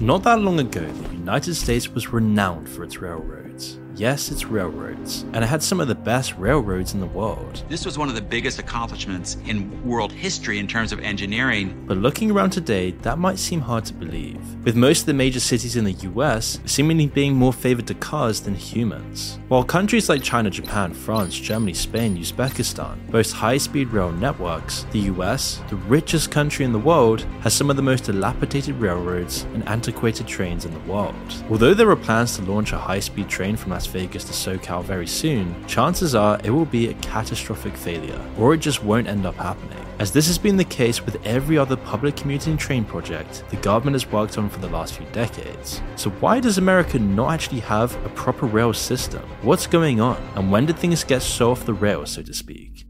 Not that long ago, the United States was renowned for its railroads. Yes, it's railroads, and it had some of the best railroads in the world. This was one of the biggest accomplishments in world history in terms of engineering. But looking around today, that might seem hard to believe, with most of the major cities in the US seemingly being more favored to cars than humans. While countries like China, Japan, France, Germany, Spain, Uzbekistan boast high-speed rail networks, the US, the richest country in the world, has some of the most dilapidated railroads and antiquated trains in the world. Although there are plans to launch a high-speed train from Las Vegas to SoCal very soon, chances are it will be a catastrophic failure, or it just won't end up happening. As this has been the case with every other public commuting train project the government has worked on for the last few decades. So why does America not actually have a proper rail system? What's going on? And when did things get so off the rails, so to speak?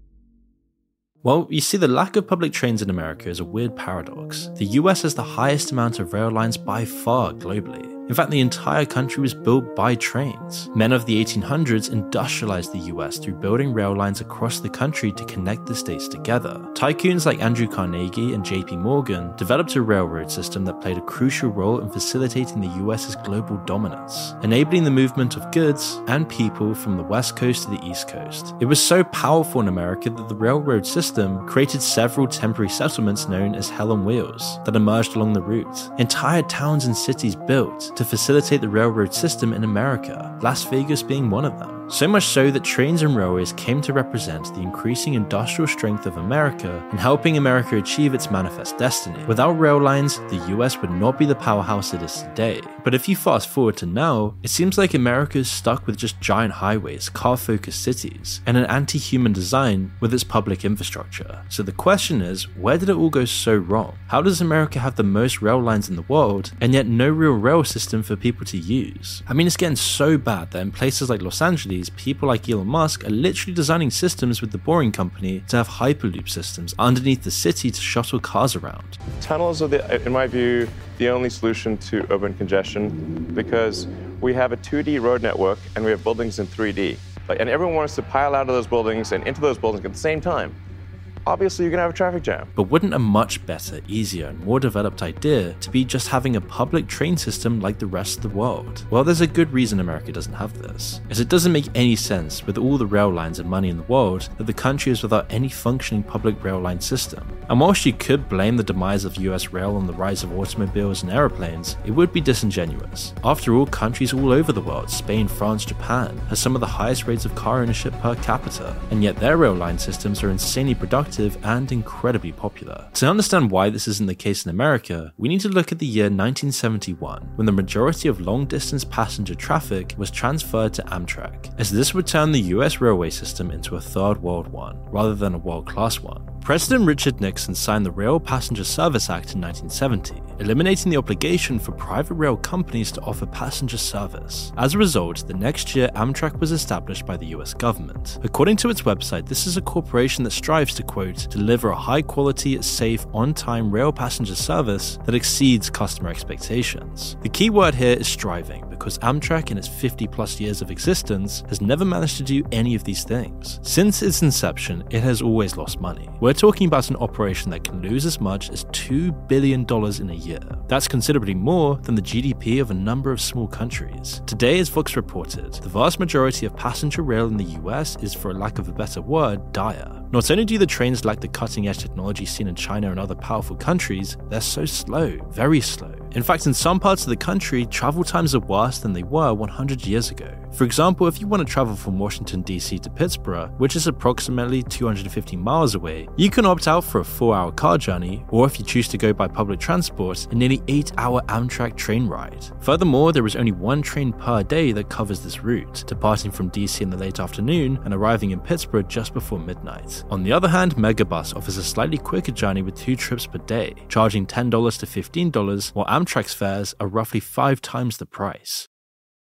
Well, you see, the lack of public trains in America is a weird paradox. The US has the highest amount of rail lines by far globally. In fact, the entire country was built by trains. Men of the 1800s industrialized the US through building rail lines across the country to connect the states together. Tycoons like Andrew Carnegie and JP Morgan developed a railroad system that played a crucial role in facilitating the US's global dominance, enabling the movement of goods and people from the West Coast to the East Coast. It was so powerful in America that the railroad system created several temporary settlements known as Hell on Wheels that emerged along the route. Entire towns and cities built to facilitate the railroad system in America, Las Vegas being one of them. So much so that trains and railways came to represent the increasing industrial strength of America in helping America achieve its manifest destiny. Without rail lines, the US would not be the powerhouse it is today. But if you fast forward to now, it seems like America is stuck with just giant highways, car-focused cities, and an anti-human design with its public infrastructure. So the question is, where did it all go so wrong? How does America have the most rail lines in the world, and yet no real rail system for people to use? I mean, it's getting so bad that in places like Los Angeles, people like Elon Musk are literally designing systems with the Boring Company to have Hyperloop systems underneath the city to shuttle cars around. Tunnels are, in my view, the only solution to urban congestion because we have a 2D road network and we have buildings in 3D. And everyone wants to pile out of those buildings and into those buildings at the same time. Obviously, you're going to have a traffic jam. But wouldn't a much better, easier, and more developed idea to be just having a public train system like the rest of the world? Well, there's a good reason America doesn't have this, as it doesn't make any sense with all the rail lines and money in the world that the country is without any functioning public rail line system. And whilst you could blame the demise of US rail on the rise of automobiles and aeroplanes, it would be disingenuous. After all, countries all over the world, Spain, France, Japan, have some of the highest rates of car ownership per capita, and yet their rail line systems are insanely productive and incredibly popular. To understand why this isn't the case in America, we need to look at the year 1971, when the majority of long-distance passenger traffic was transferred to Amtrak, as this would turn the US railway system into a third world one, rather than a world-class one. President Richard Nixon signed the Rail Passenger Service Act in 1970, eliminating the obligation for private rail companies to offer passenger service. As a result, the next year Amtrak was established by the US government. According to its website, this is a corporation that strives to, quote, deliver a high-quality, safe, on-time rail passenger service that exceeds customer expectations. The key word here is striving, because Amtrak in its 50-plus years of existence has never managed to do any of these things. Since its inception, it has always lost money. We're talking about an operation that can lose as much as $2 billion in a year. That's considerably more than the GDP of a number of small countries. Today, as Vox reported, the vast majority of passenger rail in the US is, for lack of a better word, dire. Not only do the trains lack the cutting-edge technology seen in China and other powerful countries, they're so slow, very slow. In fact, in some parts of the country, travel times are worse than they were 100 years ago. For example, if you want to travel from Washington, D.C. to Pittsburgh, which is approximately 250 miles away, you can opt out for a 4-hour car journey, or if you choose to go by public transport, a nearly 8-hour Amtrak train ride. Furthermore, there is only one train per day that covers this route, departing from D.C. in the late afternoon and arriving in Pittsburgh just before midnight. On the other hand, Megabus offers a slightly quicker journey with 2 trips per day, charging $10 to $15, while Amtrak's fares are roughly 5 times the price.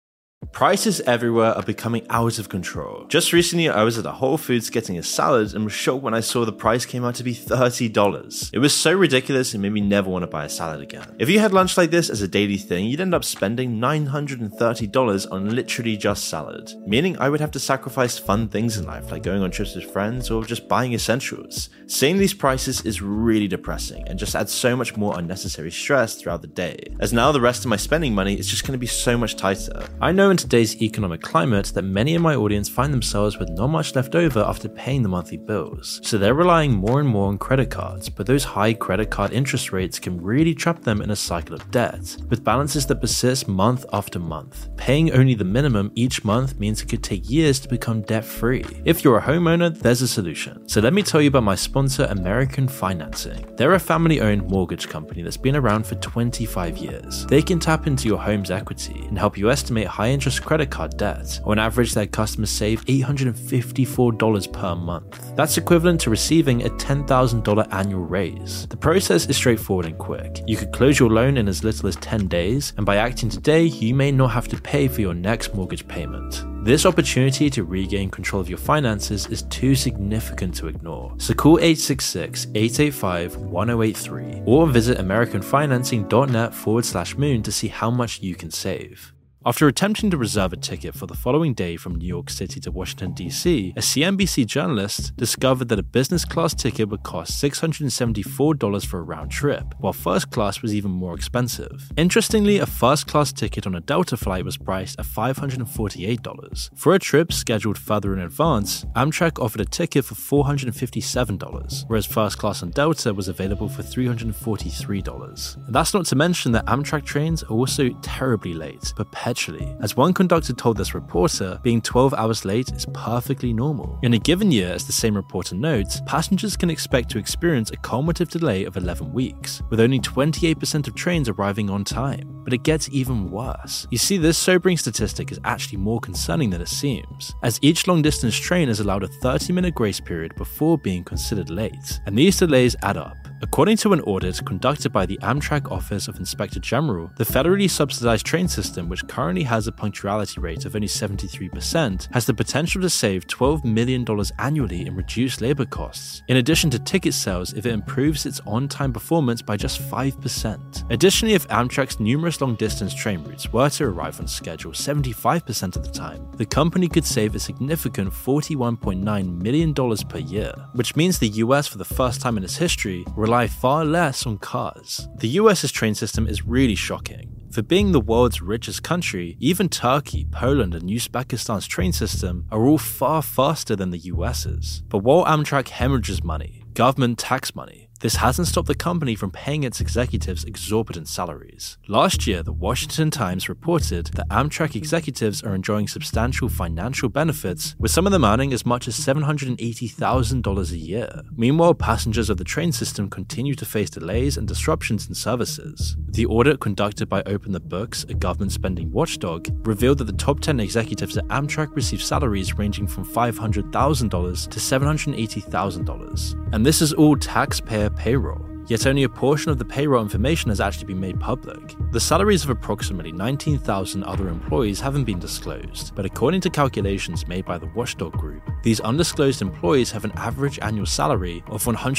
Prices everywhere are becoming out of control. Just recently, I was at a Whole Foods getting a salad and was shocked when I saw the price came out to be $30. It was so ridiculous it made me never want to buy a salad again. If you had lunch like this as a daily thing, you'd end up spending $930 on literally just salad, meaning I would have to sacrifice fun things in life like going on trips with friends or just buying essentials. Seeing these prices is really depressing and just adds so much more unnecessary stress throughout the day, as now the rest of my spending money is just going to be so much tighter. I know in today's economic climate that many in my audience find themselves with not much left over after paying the monthly bills, so they're relying more and more on credit cards, but those high credit card interest rates can really trap them in a cycle of debt, with balances that persist month after month. Paying only the minimum each month means it could take years to become debt-free. If you're a homeowner, there's a solution. So let me tell you about my sponsor, American Financing. They're a family-owned mortgage company that's been around for 25 years. They can tap into your home's equity and help you estimate high-interest credit card debt. On average, their customers save $854 per month. That's equivalent to receiving a $10,000 annual raise. The process is straightforward and quick. You could close your loan in as little as 10 days, and by acting today, you may not have to pay for your next mortgage payment. This opportunity to regain control of your finances is too significant to ignore. So call 866-885-1083 or visit americanfinancing.net/moon to see how much you can save. After attempting to reserve a ticket for the following day from New York City to Washington, D.C., a CNBC journalist discovered that a business class ticket would cost $674 for a round trip, while first class was even more expensive. Interestingly, a first class ticket on a Delta flight was priced at $548. For a trip scheduled further in advance, Amtrak offered a ticket for $457, whereas first class on Delta was available for $343. And that's not to mention that Amtrak trains are also terribly late, perpetually. As one conductor told this reporter, being 12 hours late is perfectly normal. In a given year, as the same reporter notes, passengers can expect to experience a cumulative delay of 11 weeks, with only 28% of trains arriving on time. But it gets even worse. You see, this sobering statistic is actually more concerning than it seems, as each long-distance train is allowed a 30-minute grace period before being considered late, and these delays add up. According to an audit conducted by the Amtrak Office of Inspector General, the federally subsidized train system, which currently has a punctuality rate of only 73%, has the potential to save $12 million annually in reduced labor costs, in addition to ticket sales if it improves its on-time performance by just 5%. Additionally, if Amtrak's numerous long-distance train routes were to arrive on schedule 75% of the time, the company could save a significant $41.9 million per year, which means the US, for the first time in its history, rely far less on cars. The US's train system is really shocking. For being the world's richest country, even Turkey, Poland, and Uzbekistan's train system are all far faster than the US's. But while Amtrak hemorrhages money, government tax money, this hasn't stopped the company from paying its executives exorbitant salaries. Last year, the Washington Times reported that Amtrak executives are enjoying substantial financial benefits, with some of them earning as much as $780,000 a year. Meanwhile, passengers of the train system continue to face delays and disruptions in services. The audit conducted by Open the Books, a government spending watchdog, revealed that the top 10 executives at Amtrak receive salaries ranging from $500,000 to $780,000. And this is all taxpayer payroll. Yet only a portion of the payroll information has actually been made public. The salaries of approximately 19,000 other employees haven't been disclosed, but according to calculations made by the Watchdog Group, these undisclosed employees have an average annual salary of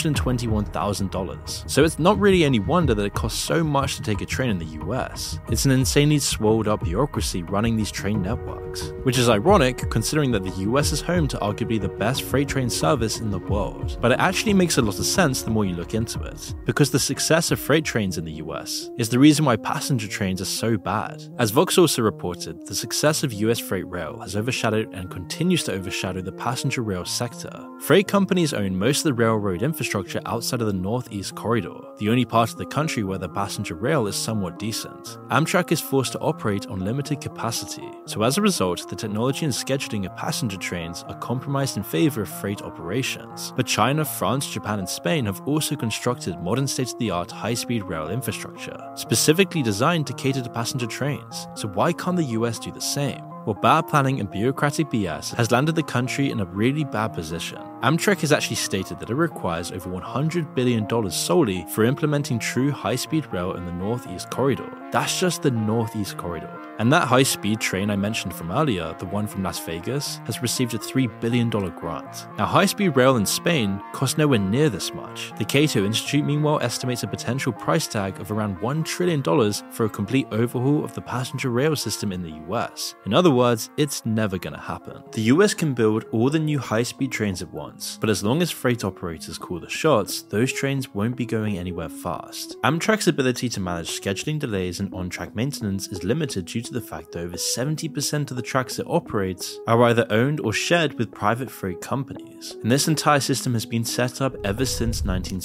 $121,000. So it's not really any wonder that it costs so much to take a train in the US. It's an insanely swolled up bureaucracy running these train networks, which is ironic considering that the US is home to arguably the best freight train service in the world. But it actually makes a lot of sense the more you look into it, because the success of freight trains in the US is the reason why passenger trains are so bad. As Vox also reported, the success of US freight rail has overshadowed and continues to overshadow the passenger rail sector. Freight companies own most of the railroad infrastructure outside of the Northeast Corridor, the only part of the country where the passenger rail is somewhat decent. Amtrak is forced to operate on limited capacity, so as a result, the technology and scheduling of passenger trains are compromised in favor of freight operations. But China, France, Japan, and Spain have also constructed modern state-of-the-art high-speed rail infrastructure, specifically designed to cater to passenger trains. So why can't the US do the same? Well, bad planning and bureaucratic BS has landed the country in a really bad position. Amtrak has actually stated that it requires over $100 billion solely for implementing true high-speed rail in the Northeast Corridor. That's just the Northeast Corridor. And that high-speed train I mentioned from earlier, the one from Las Vegas, has received a $3 billion grant. Now, high-speed rail in Spain costs nowhere near this much. The Cato Institute, meanwhile, estimates a potential price tag of around $1 trillion for a complete overhaul of the passenger rail system in the US. In other words, it's never gonna happen. The US can build all the new high-speed trains at once, but as long as freight operators call the shots, those trains won't be going anywhere fast. Amtrak's ability to manage scheduling delays and on-track maintenance is limited due to the fact that over 70% of the tracks it operates are either owned or shared with private freight companies. And this entire system has been set up ever since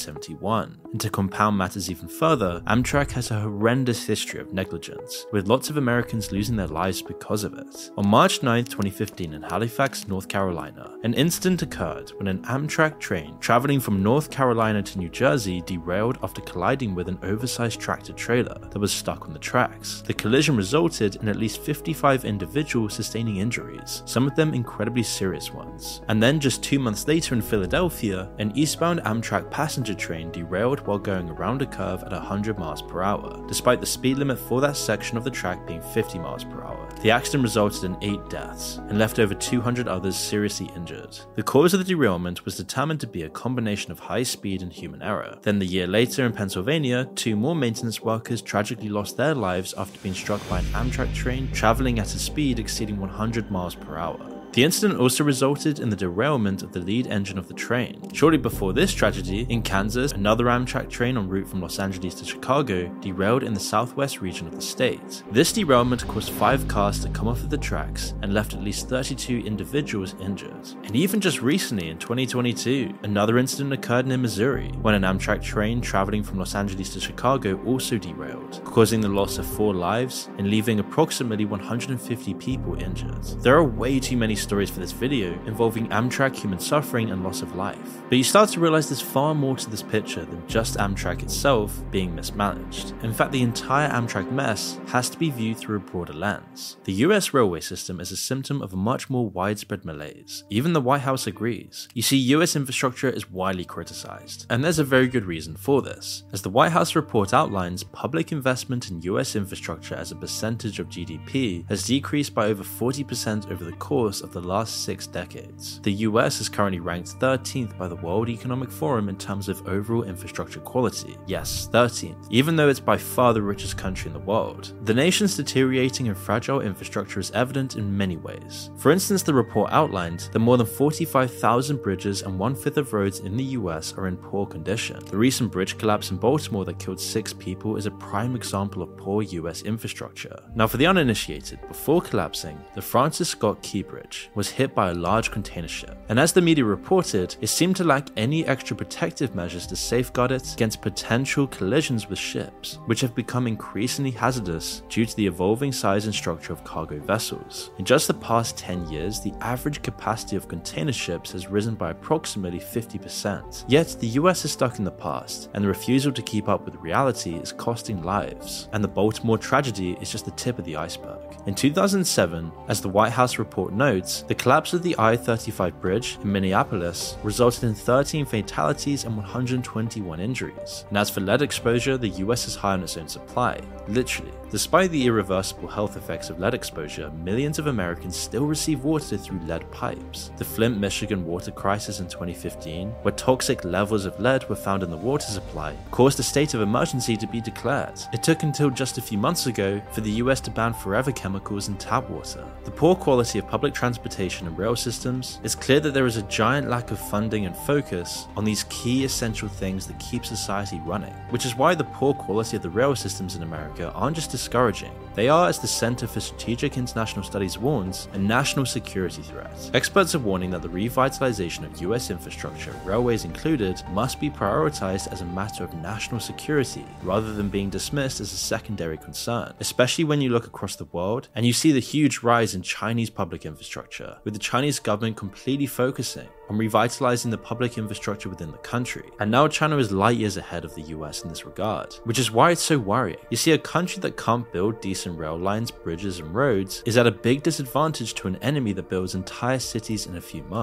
1971. And to compound matters even further, Amtrak has a horrendous history of negligence, with lots of Americans losing their lives because of it. On March 9, 2015 in Halifax, North Carolina, an incident occurred when an Amtrak train traveling from North Carolina to New Jersey derailed after colliding with an oversized tractor trailer that was stuck on the tracks. The collision resulted in at least 55 individuals sustaining injuries, some of them incredibly serious ones. And then just 2 months later in Philadelphia, an eastbound Amtrak passenger train derailed while going around a curve at 100 miles per hour, despite the speed limit for that section of the track being 50 miles per hour. The accident resulted in 8 deaths and left over 200 others seriously injured. The cause of the derailment was determined to be a combination of high speed and human error. Then the year later in Pennsylvania, 2 more maintenance workers tragically lost their lives after being struck by an Amtrak train traveling at a speed exceeding 100 miles per hour. The incident also resulted in the derailment of the lead engine of the train. Shortly before this tragedy, in Kansas, another Amtrak train en route from Los Angeles to Chicago derailed in the southwest region of the state. This derailment caused 5 cars to come off of the tracks and left at least 32 individuals injured. And even just recently, in 2022, another incident occurred in Missouri, when an Amtrak train traveling from Los Angeles to Chicago also derailed, causing the loss of 4 lives and leaving approximately 150 people injured. There are way too many stories for this video involving Amtrak human suffering and loss of life. But you start to realize there's far more to this picture than just Amtrak itself being mismanaged. In fact, the entire Amtrak mess has to be viewed through a broader lens. The US railway system is a symptom of a much more widespread malaise. Even the White House agrees. You see, US infrastructure is widely criticized, and there's a very good reason for this. As the White House report outlines, public investment in US infrastructure as a percentage of GDP has decreased by over 40% over the course of the last 6 decades. The US is currently ranked 13th by the World Economic Forum in terms of overall infrastructure quality. Yes, 13th, even though it's by far the richest country in the world. The nation's deteriorating and fragile infrastructure is evident in many ways. For instance, the report outlined that more than 45,000 bridges and 1/5 of roads in the US are in poor condition. The recent bridge collapse in Baltimore that killed 6 people is a prime example of poor US infrastructure. Now, for the uninitiated, before collapsing, the Francis Scott Key Bridge was hit by a large container ship, and as the media reported, it seemed to lack any extra protective measures to safeguard it against potential collisions with ships, which have become increasingly hazardous due to the evolving size and structure of cargo vessels. In just the past 10 years, the average capacity of container ships has risen by approximately 50%. Yet, the US is stuck in the past, and the refusal to keep up with reality is costing lives, and the Baltimore tragedy is just the tip of the iceberg. In 2007, as the White House report notes, the collapse of the I-35 bridge in Minneapolis resulted in 13 fatalities and 121 injuries. And as for lead exposure, the US is high on its own supply, literally. Despite the irreversible health effects of lead exposure, millions of Americans still receive water through lead pipes. The Flint, Michigan water crisis in 2015, where toxic levels of lead were found in the water supply, caused a state of emergency to be declared. It took until just a few months ago for the US to ban forever chemicals in tap water. The poor quality of public transportation and rail systems, it's clear that there is a giant lack of funding and focus on these key essential things that keep society running, which is why the poor quality of the rail systems in America aren't just discouraging. They are, as the Center for Strategic International Studies warns, a national security threat. Experts are warning that the revitalization of US infrastructure, railways included, must be prioritized as a matter of national security rather than being dismissed as a secondary concern, especially when you look across the world and you see the huge rise in Chinese public infrastructure, with the Chinese government completely focusing on revitalizing the public infrastructure within the country. And now China is light years ahead of the US in this regard, which is why it's so worrying. You see, a country that can't build decent rail lines, bridges, and roads is at a big disadvantage to an enemy that builds entire cities in a few months.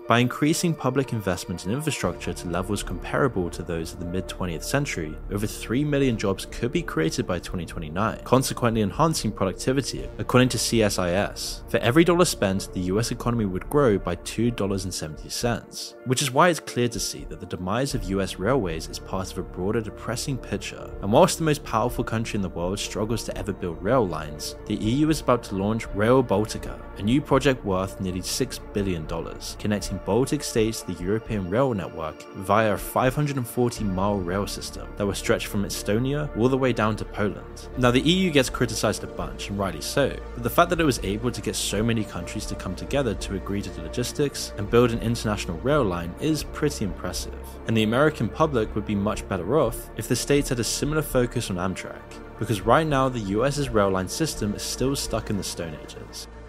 By increasing public investment in infrastructure to levels comparable to those of the mid-20th century, over 3 million jobs could be created by 2029, consequently enhancing productivity. According to CSIS, for every dollar spent, the US economy would grow by $2.70, which is why it's clear to see that the demise of US railways is part of a broader depressing picture. And whilst the most powerful country in the world struggles to ever build rail lines, the EU is about to launch Rail Baltica, a new project worth nearly $6 billion, connecting Baltic states to the European rail network via a 540-mile rail system that will stretch from Estonia all the way down to Poland. Now, the EU gets criticized a bunch, and rightly so, but the fact that it was able to get so many countries to come together to agree to the logistics and build an international rail line is pretty impressive. And the American public would be much better off if the states had a similar focus on Amtrak, because right now the US's rail line system is still stuck in the Stone Ages.